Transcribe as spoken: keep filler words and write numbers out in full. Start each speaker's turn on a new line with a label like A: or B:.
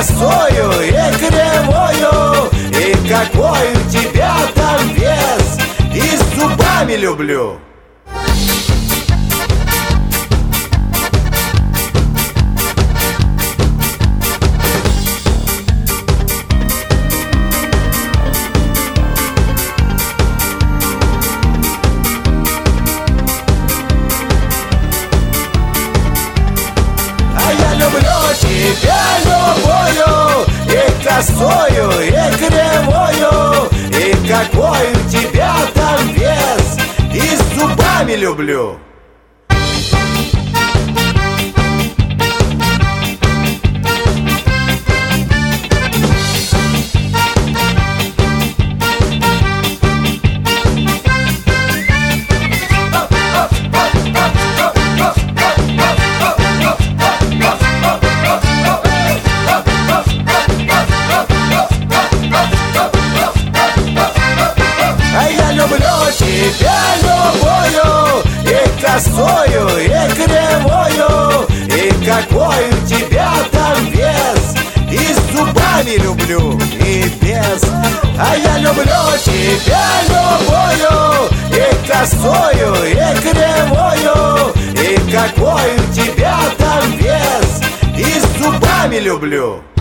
A: косою, и кривою, и какой у тебя там вес, и с зубами люблю. Тебя любую, и косою, и кривою, и какой у тебя там вес, и с зубами люблю. Тебя любую, и косою, и кривою, и какой у тебя там вес, и с зубами люблю, и без. А я люблю тебя любую, и косою, и кривою, и какой у тебя там вес, и с зубами люблю.